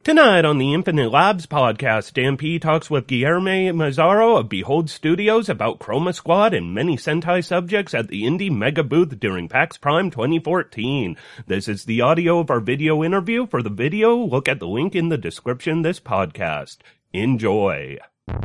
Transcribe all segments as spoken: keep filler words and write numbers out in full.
Tonight on the Infinite Labs podcast, Dan P talks with Guilherme Mazzaro of Behold Studios about Chroma Squad and many Sentai subjects at the Indie Mega Booth during PAX Prime twenty fourteen. This is the audio of our video interview. For the video, look at the link in the description of this podcast. Enjoy.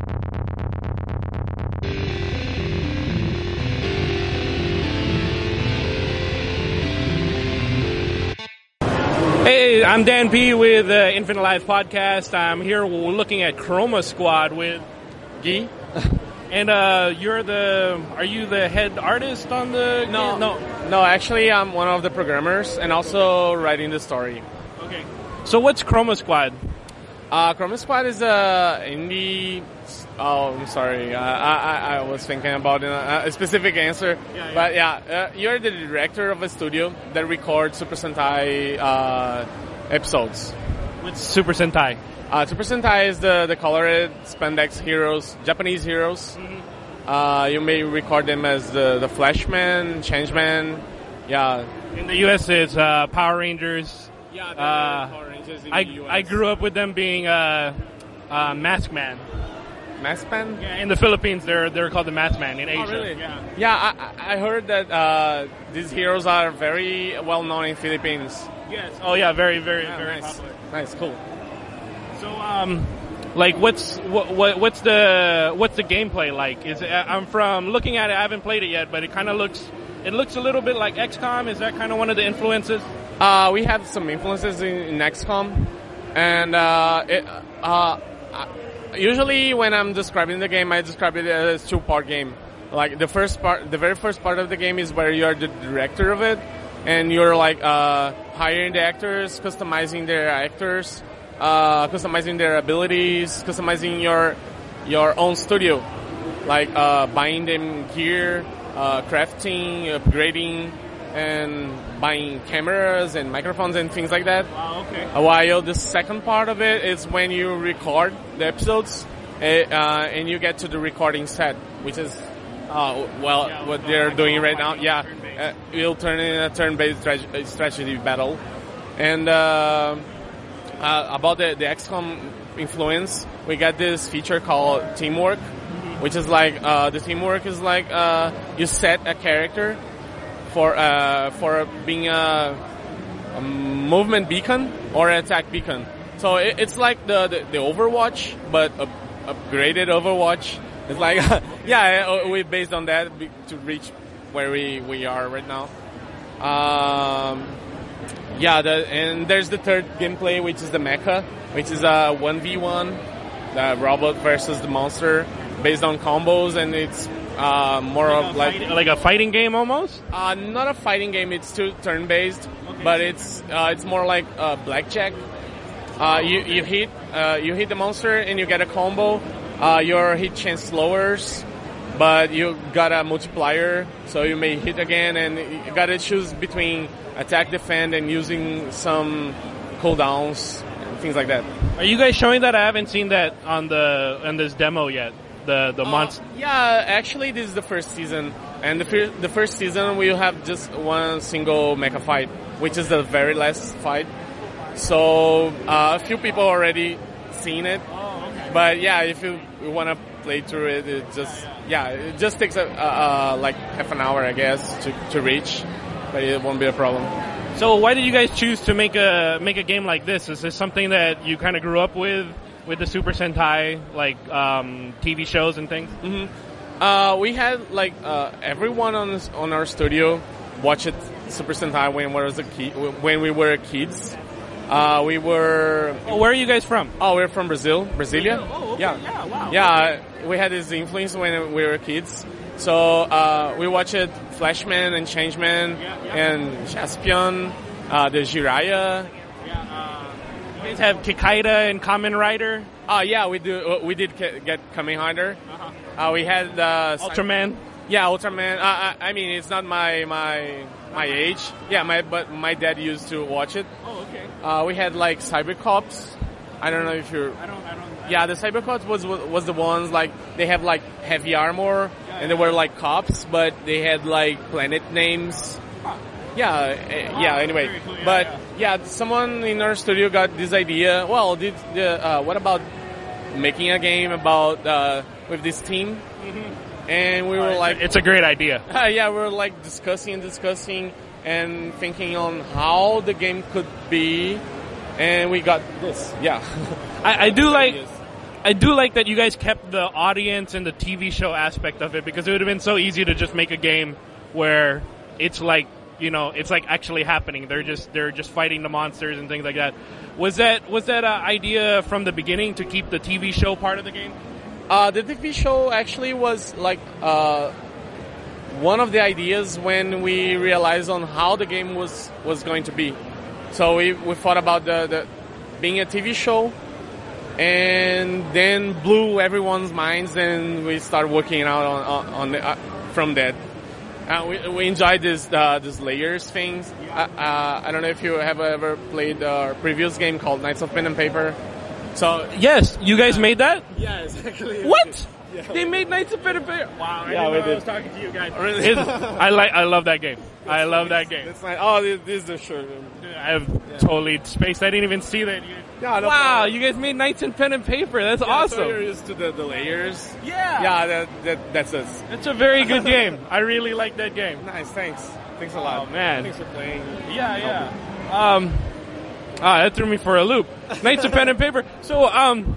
Hey, I'm Dan P with uh, Infinite Lives Podcast. I'm here looking at Chroma Squad with Guy. And uh, you're the, are you the head artist on the No, game? no, no. Actually, I'm one of the programmers and also writing the story. Okay. So what's Chroma Squad? Uh, Chroma Squad is a indie. Oh, I'm sorry. Uh, I, I I was thinking about a, a specific answer, Yeah, yeah. but yeah, uh, you're the director of a studio that records Super Sentai uh, episodes. What's Super Sentai? Uh, Super Sentai is the the colored spandex heroes, Japanese heroes. Mm-hmm. Uh, you may record them as the the Flashman, Changeman. Yeah. In the U S it's uh, Power Rangers. Yeah, the Uh, Power Rangers in I, the U S. I grew up with them being uh, uh, Mask Man. Mask Man? Yeah, in the Philippines, they're they're called the Mask Man. In Asia, Oh, really? yeah. Yeah, I, I heard that uh, these heroes are very well known in Philippines. Yes. Oh yeah, very very Yeah, very nice. popular. Nice, cool. So, um, like, what's what, what what's the what's the gameplay like? Is it, I'm from looking at it. I haven't played it yet, but it kind of looks it looks a little bit like X COM. Is that kind of one of the influences? Uh, we have some influences in, in X COM, and uh, it, uh, usually when I'm describing the game, I describe it as a two-part game. Like the first part, the very first part of the game is where you are the director of it, and you're like uh, hiring the actors, customizing their actors, uh, customizing their abilities, customizing your your own studio, like uh, buying them gear, uh, crafting, upgrading, and buying cameras and microphones and things like that. Wow. Okay. Uh, While the second part of it is when you record the episodes, uh, uh, and you get to the recording set, which is, uh, well, Yeah, what well, they're like doing a right now. fighting Yeah, turn-based. uh, it'll turn in a turn-based tra- strategy battle. And uh, uh, about the, the X COM influence, we got this feature called Teamwork, which is like, uh, the teamwork is like, uh, you set a character for uh, for being a, a movement beacon or an attack beacon. So it, it's like the, the, the Overwatch, but up, upgraded Overwatch. It's like, yeah, we based on that to reach where we, we are right now. Um, yeah, the, and there's the third gameplay, which is the mecha, which is a one v one, the robot versus the monster, based on combos, and it's uh, more Like of a like fight- like a fighting game almost. uh, not a fighting game. It's still turn-based, but it's uh, it's more like uh, blackjack. Uh, you you hit uh, you hit the monster and you get a combo. Uh, your hit chance lowers, but you got a multiplier, so you may hit again, and you gotta choose between attack, defend, and using some cooldowns and things like that. Are you guys showing that? I haven't seen that on the on this demo yet. The the Uh, monster. yeah, actually, this is the first season, and the fir- the first season we have just one single mecha fight, which is the very last fight. So uh, a few people already seen it, Oh, okay. but yeah, if you want to play through it, it just yeah, it just takes a, a, a like half an hour, I guess, to to reach, but it won't be a problem. So why did you guys choose to make a make a game like this? Is this something that you kind of grew up with? With the Super Sentai, like um, T V shows and things. Mm-hmm. Uh, we had like uh, everyone on this, on our studio watched Super Sentai when we was a kid, when we were kids. Uh, we were Oh, where are you guys from? oh we're from Brazil, Brasilia. Oh, okay. Yeah, Yeah, wow. Yeah, we had this influence when we were kids. So uh, we watched Flashman and Changeman Yeah, yeah. and Jaspion, uh, the Jiraiya. You guys have Kikaida and Kamen Rider, Oh yeah, we do. We did ca- get Kamen Rider. Uh, we had uh, Ultraman. Yeah, Ultraman. Uh, I, I mean, it's not my my my age. Yeah, my but my dad used to watch it. Oh, okay. Uh, we had like Cybercops. I don't know if you're. I don't. I don't. Yeah, the Cybercops was was the ones like they have like heavy armor and they were like cops, but they had like planet names. Yeah, uh, yeah. Anyway, very cool, yeah, but yeah. Yeah, someone in our studio got this idea. Well, did the, uh, what about making a game about uh, with this team? Mm-hmm. And we were uh, like, it's a great idea. Uh, yeah, we were like discussing and discussing and thinking on how the game could be, and we got this. Yeah, I, I do like. I do like that you guys kept the audience and the T V show aspect of it, because it would have been so easy to just make a game where it's like, you know, it's like actually happening. They're just they're just fighting the monsters and things like that. Was that was that an idea from the beginning to keep the T V show part of the game? Uh, the T V show actually was like uh, one of the ideas when we realized on how the game was, was going to be. So we, we thought about the, the being a T V show, and then blew everyone's minds, and we started working out on, on, on the, uh, from that. Uh, we, we enjoyed this uh, this layers things. Uh, uh, I don't know if you have ever played our previous game called Knights of Pen and Paper. So yes, you guys made that? Yeah, exactly. What? Yeah. They made Knights of Pen and Paper. Wow, I yeah, didn't we know did. I was talking to you guys. Really? It's- I like I love that game. I love that game. It's like, oh, this, this is the shirt. I have yeah. totally spaced. I didn't even see that. You, yeah, no wow, problem. you guys made Knights and Pen and Paper. That's yeah, awesome. So you're used to the, the layers. Yeah. Yeah, that, that, that's us. It's a very good game. I really like that game. Nice, thanks. Thanks a lot. Oh, man. Thanks for playing. Yeah, yeah. Um, ah, that threw me for a loop. Knights of Pen and Paper. So, um,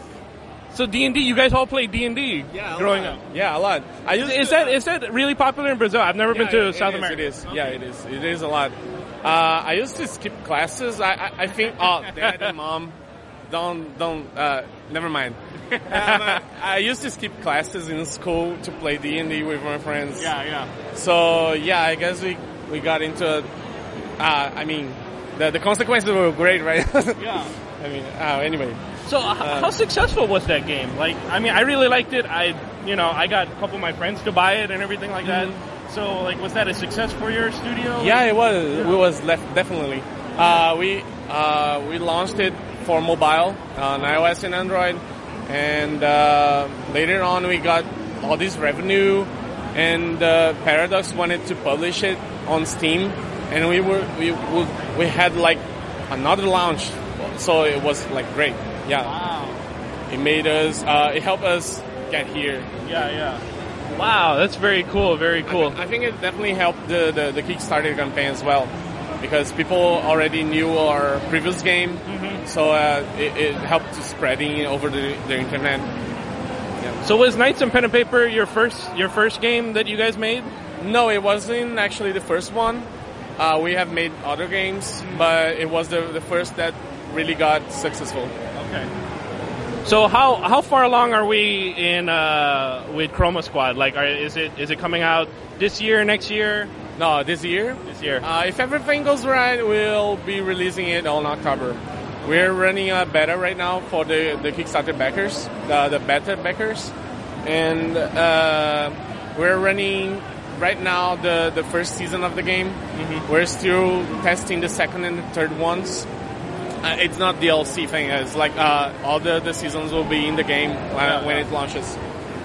so D and D, you guys all played D and D yeah, growing lot. up. Yeah, a lot. I used is to, that is that really popular in Brazil? I've never yeah, been to it, South it America. Is, it is. Okay. Yeah, it is. It is a lot. Uh, I used to skip classes. I, I, I think. Oh, dad and mom, don't don't. Uh, never mind. um, I used to skip classes in school to play D and D with my friends. Yeah, yeah. So yeah, I guess we we got into. Uh, I mean, the the consequences were great, right? Yeah. I mean, uh, anyway. So, uh, how successful was that game? Like, I mean, I really liked it. I, you know, I got a couple of my friends to buy it and everything like that. Mm-hmm. So, like, was that a success for your studio? Yeah, it was. Yeah. It was left, definitely. Uh, we uh, we launched it for mobile on iOS and Android, and uh, later on we got all this revenue, and uh, Paradox wanted to publish it on Steam, and we were we we, we had like another launch, so it was like great. Yeah. Wow. It made us, uh, it helped us get here. Yeah, yeah. Wow, that's very cool, very cool. I, I think it definitely helped the, the, the Kickstarter campaign as well, because people already knew our previous game, mm-hmm. so uh, it, it helped spreading over the, the internet. Yeah. So was Knights and Pen and Paper your first your first game that you guys made? No, it wasn't actually the first one. Uh, we have made other games, mm-hmm. but it was the, the first that really got successful. Okay. So how how far along are we in uh, with Chroma Squad? Like, are, is it is it coming out this year, next year? No, this year. This year. Uh, if everything goes right, we'll be releasing it on October. We're running a beta right now for the, the Kickstarter backers, the, the beta backers, and uh, we're running right now the, the first season of the game. Mm-hmm. We're still testing the second and the third ones. Uh, it's not D L C thing. It's like uh, all the, the seasons will be in the game uh, yeah, when yeah. it launches.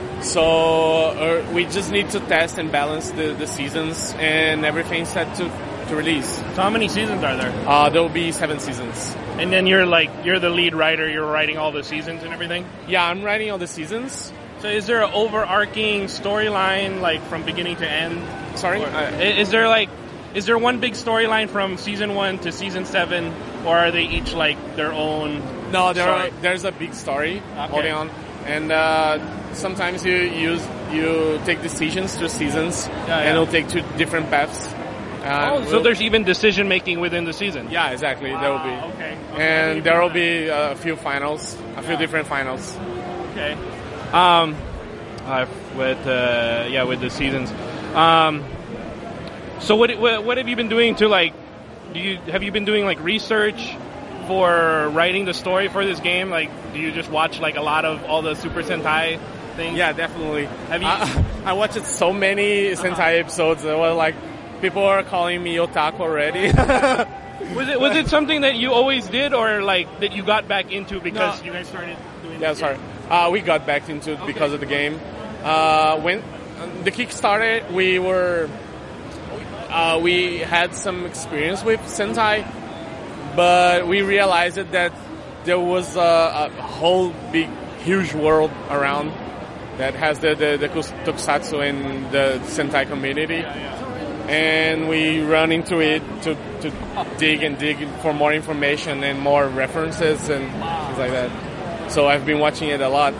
So uh, we just need to test and balance the, the seasons, and everything's set to, to release. So how many seasons are there? Uh, there will be seven seasons. And then you're like, you're the lead writer, you're writing all the seasons and everything? Yeah, I'm writing all the seasons. So is there an overarching storyline, like from beginning to end? Sorry? Or, uh, is there like, is there one big storyline from season one to season seven, or are they each like their own? No, there story? are, there's a big story okay. holding on, and uh, sometimes you use you take decisions through seasons, yeah, yeah. and it'll take two different paths. Uh, oh, so we'll, there's even decision making within the season. Yeah, exactly. Wow, there will be. Okay. okay and there will be a few finals, a few yeah. different finals. Okay. Um, uh, with uh, yeah, with the seasons. Um. So what, what what have you been doing to like? Do you have you been doing like research for writing the story for this game? Like, do you just watch like a lot of all the Super Sentai things? Yeah, definitely. Have you? I, I watched so many Sentai uh-huh. episodes. It was like people are calling me otaku already. was it was it something that you always did, or like that you got back into because no. you guys started doing? Yeah, sorry. Uh, we got back into it okay. because of the game. Uh, when the Kickstarter, we were. Uh, we had some experience with Sentai, but we realized that there was a, a whole big, huge world around that has the, the, the tokusatsu and the Sentai community. Yeah, yeah. And we run into it to, to dig and dig for more information and more references and things like that. So I've been watching it a lot.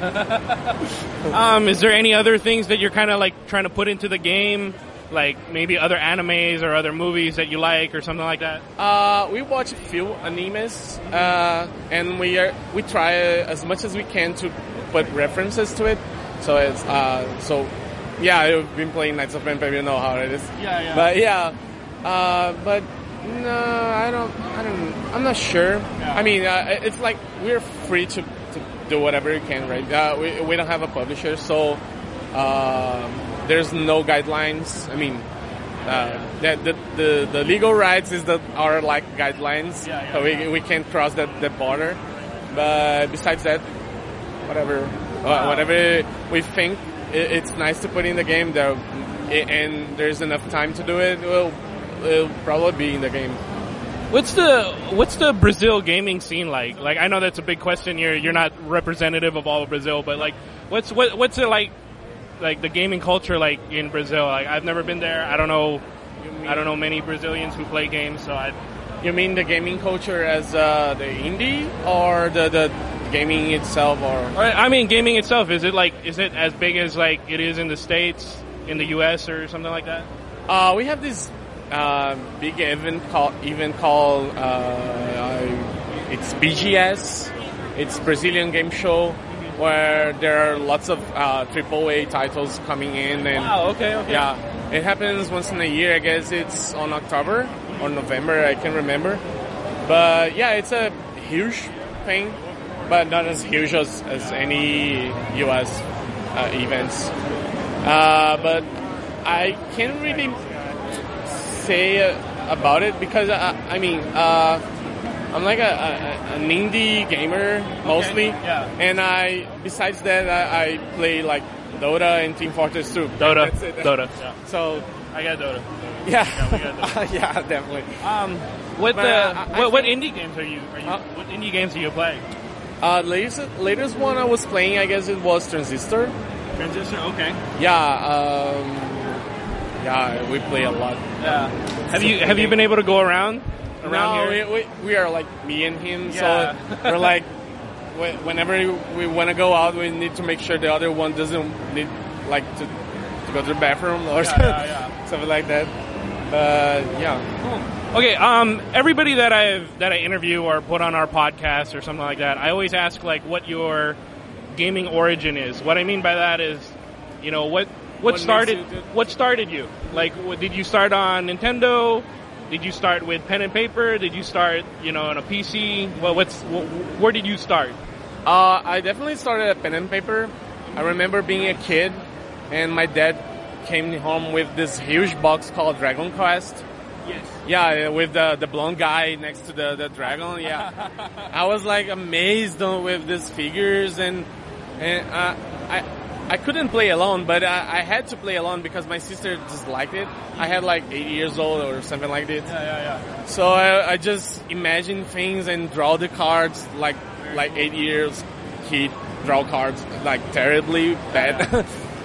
um, is there any other things that you're kind of like trying to put into the game? Like maybe other animes or other movies that you like or something like that? Uh, we watch a few animes, uh, and we are, we try as much as we can to put references to it. So it's, uh, so, yeah, I've been playing Knights of Empire, you know how it is. Yeah, yeah. But yeah, uh, but no, I don't, I don't, I'm not sure. Yeah. I mean, uh, it's like we're free to, to do whatever we can, right? Uh, we, we don't have a publisher, so, um, there's no guidelines. I mean, uh, the, the the the legal rights is that are like guidelines, yeah, yeah, so we yeah. we can't cross that the border. But besides that, whatever Wow. uh, whatever we think it, it's nice to put in the game, there, and there's enough time to do it, will it'll probably be in the game. What's the what's the Brazil gaming scene like? Like I know that's a big question. You're you're not representative of all of Brazil, but like what's what what's it like? Like the gaming culture, like in Brazil. Like I've never been there. I don't know. I don't know many Brazilians who play games. So I. You mean the gaming culture as uh, the indie or the the gaming itself, or? I mean, gaming itself. Is it like is it as big as like it is in the States, in the U S or something like that? Uh, we have this uh, big event called event called uh, it's B G S. It's Brazilian Game Show, where there are lots of uh, triple A titles coming in. And wow, okay, okay. Yeah, it happens once in a year. I guess it's on October or November, I can't remember. But yeah, it's a huge thing, but not as huge as, as any U S uh, events. Uh, but I can't really say uh, about it because, uh, I mean, uh, I'm like a, a an indie gamer mostly, okay, yeah. And I besides that I, I play like Dota and Team Fortress two. Dota, That's it. Dota. Yeah. So I got Dota. yeah, yeah, we got Dota. yeah, definitely. Um, what But, the uh, I- what, I what think- indie games are you? Are you Huh? what indie games are you playing? Uh, latest latest one I was playing, I guess it was Transistor. Transistor. Okay. Yeah, um, yeah, we play a lot. Yeah. Have you have you been able to go around around no, here? We, we we are like me and him, Yeah. so we're like wh- whenever we want to go out, we need to make sure the other one doesn't need like to, to go to the bathroom or Yeah, something, yeah, yeah. something like that. But yeah, Okay, um, everybody that I that I interview or put on our podcast or something like that, I always ask like what your gaming origin is. What I mean by that is, you know, what what, What started makes you do- what started you? Like, what, did you start on Nintendo? Did you start with pen and paper? Did you start, you know, on a P C? Well, what's wh- where did you start? uh, I definitely started at pen and paper. I remember being a kid, and my dad came home with this huge box called Dragon Quest. Yes. Yeah, with the the blonde guy next to the, the dragon. Yeah, I was like amazed on, with these figures, and and uh, I I couldn't play alone, but I, I had to play alone because my sister just liked it. I had like eight years old or something like this. Yeah, yeah, yeah. So I, I just imagine things and draw the cards like like eight years kid draw cards like terribly bad.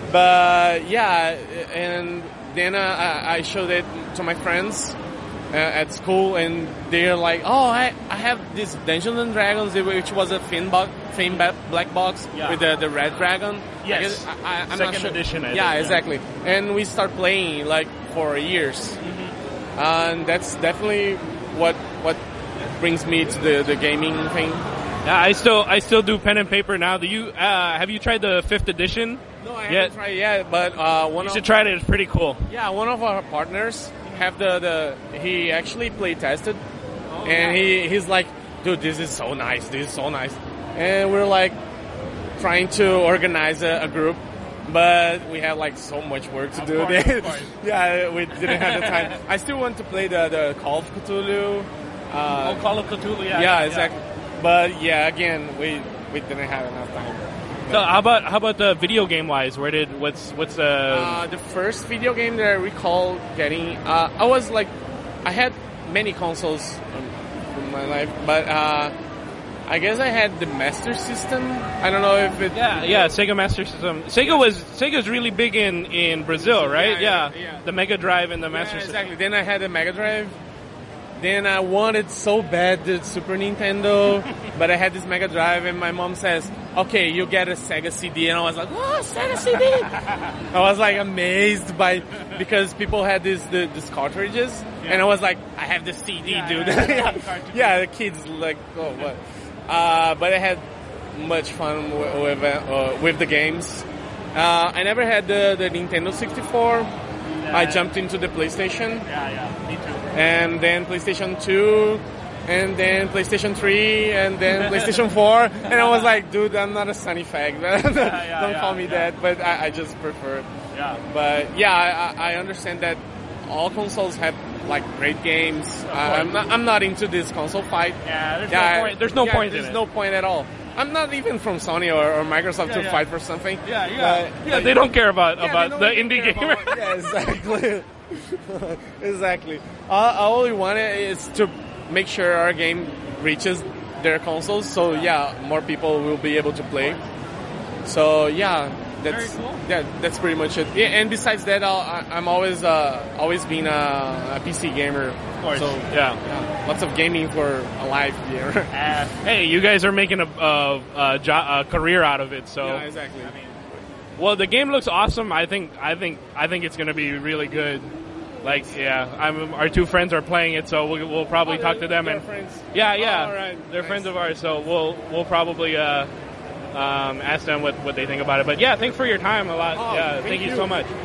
But yeah, and then uh, I I showed it to my friends uh, at school, and they're like, "Oh, I, I have this Dungeons and Dragons, which was a thin, bo- thin ba- black box Yeah. with the, the red dragon." Yes. I guess, I, I, I'm Second not sure. edition, I yeah, think, yeah. exactly. And we start playing like for years, Mm-hmm. and that's definitely what what brings me to the, the gaming thing. Yeah, I still I still do pen and paper now. Do you uh, have you tried the fifth edition? No, I yet? haven't tried yet, but uh, one You of should try it. It's pretty cool. yeah, one of our partners have the, the he actually play tested, Oh, and he he's like, dude, this is so nice, this is so nice, and we're like trying to organize a, a group, but we have like so much work to Of do. course, of course. Yeah, we didn't have the time. I still want to play the the Call of Cthulhu. Uh, Oh, Call of Cthulhu. Yeah, yeah, exactly. But yeah, again, we we didn't have enough time. So how about how about the video game wise? Where did what's what's the Uh, the first video game that I recall getting, uh, I was like, I had many consoles um, my life. But uh, I guess I had the Master System. I don't know if it. Yeah, yeah, Sega Master System. Sega was Sega's really big in, in Brazil, right? Yeah, Yeah, yeah, yeah. the Mega Drive and the Yeah, Master exactly. System. Then I had the Mega Drive. Then I wanted so bad the Super Nintendo, but I had this Mega Drive, and my mom says, "Okay, you get a Sega C D," and I was like, "Oh, Sega C D!" I was like amazed by because people had these the, these cartridges, Yeah. and I was like, "I have the C D, Yeah, dude." yeah, Yeah, yeah. yeah, the kids like, "Oh, what?" Uh, but I had much fun w- with uh, with the games. Uh, I never had the, the Nintendo sixty-four. I jumped into the PlayStation. Yeah, yeah, me too. And then PlayStation two, and then PlayStation three, and then PlayStation four, and I was like, dude, I'm not a Sony fag. Don't yeah, call me yeah. that, but I, I just prefer it. Yeah. But yeah, I, I understand that all consoles have like great games. Uh, I'm not, I'm not into this console fight. Yeah, there's Yeah, no point. There's no yeah, point There's in no it. point at all. I'm not even from Sony or, or Microsoft Yeah, to yeah. fight for something. Yeah, yeah, But- yeah. They don't care about Yeah, about they the don't even indie care gamer. about- yeah, exactly. exactly. All, all we want is to make sure our game reaches their consoles. So yeah, more people will be able to play. So yeah, that's Very cool. yeah, that's pretty much it. Yeah, and besides that, I'll, I, I'm always uh, always been a, a P C gamer. Of course. So Yeah. yeah, lots of gaming for a life here. Uh, hey, you guys are making a, a, a, jo- a career out of it, so. yeah, exactly. Well, the game looks awesome. I think, I think, I think it's going to be really good. Like, yeah, I'm, our two friends are playing it, so we'll, we'll probably Oh, talk to them. they're And friends? yeah, yeah, Oh, all right. they're Nice. friends of ours, so we'll, we'll probably uh, um, ask them what, what they think about it. But yeah, thanks for your time a lot. Oh, yeah, thank thank you you. so much.